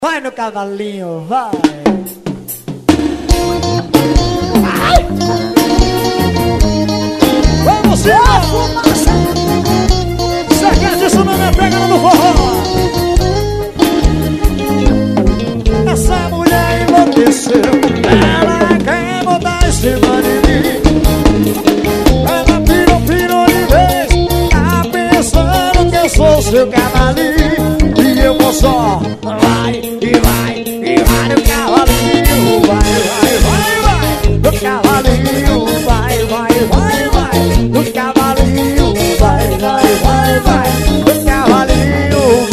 Vai no cavalinho, vai. Vamos embora. Você quer disso, não me pega no forró. Essa mulher enlouqueceu. Ela quer botar em cima de mim. Ela pirou de vez. Tá pensando que eu sou seu cavalinho. E eu vou só vai no cavalinho. Vai no cavalinho. Vai no cavalinho. Vai no cavalinho.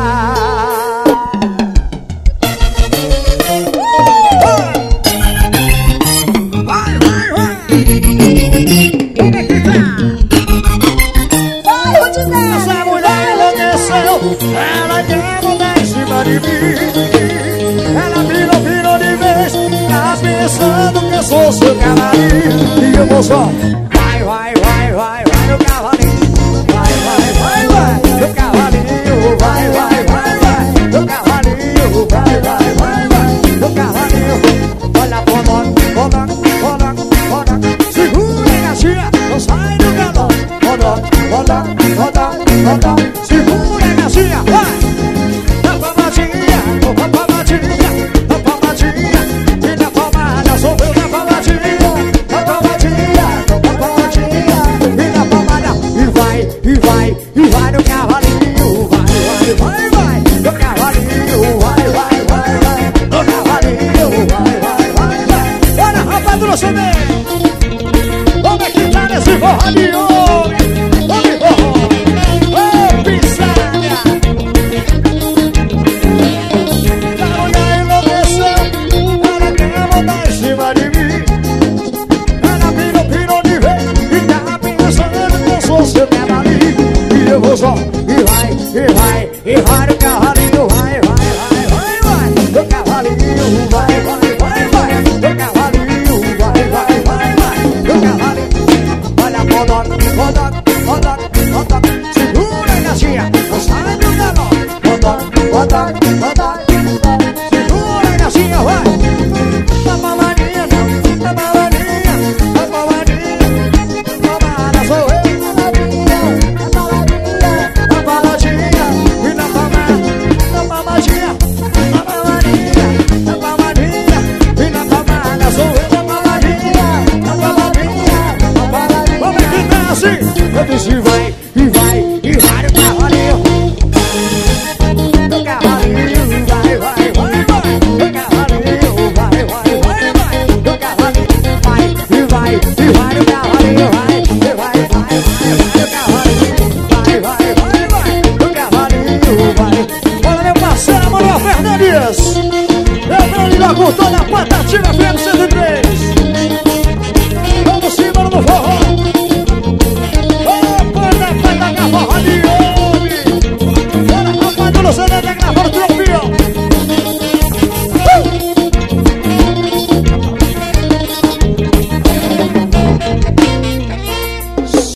Essa mulher enlouqueceu. Ela quer mudar em cima de mim. Ela virou de vez. Tá pensando que eu sou seu cavalinho. E eu vou só vai no cavalinho. Vai no cavalinho. Vai no cavalinho. Vai no cavalinho. Olha roda. Segura a gatinha, não sai do galão. Roda. Segura a gatinha, vai. Na palmadinha. E na palmada, sou eu na palmadinha. Na palmadinha. E na palmada. E vai no cavalinho. Vai no cavalinho. Vai no cavalinho. Vai. Olha, rapadura, você vem. Como é que tá nesse forró de homem? Vamos forró. Ô, pisada. A mulher enlouqueceu. Ela quer botar em cima de mim. Ela pirou de vez. E tá pensando que eu sou seu cavalinho. E eu vou só e vai no cavalinho. Vai no cavalinho. Vai no cavalinho. No cavalinho. Olha, roda. Segura a gatinha, não sai do galão. Roda. Segura a gatinha, vai. Na palmadinha. Palmada sou eu. Na palmadinha. E na palmadinha. E na palmada sou eu. Na palmadinha. Como é que tá assim? Eu disse vai no cavalinho. No cavalinho, vai. No cavalinho, vai. No cavalinho, vai no cavalinho, vai no cavalinho, vai. Olha, meu parceiro, Manuel Fernandes. Eu não ligo com toda a Patativa FM.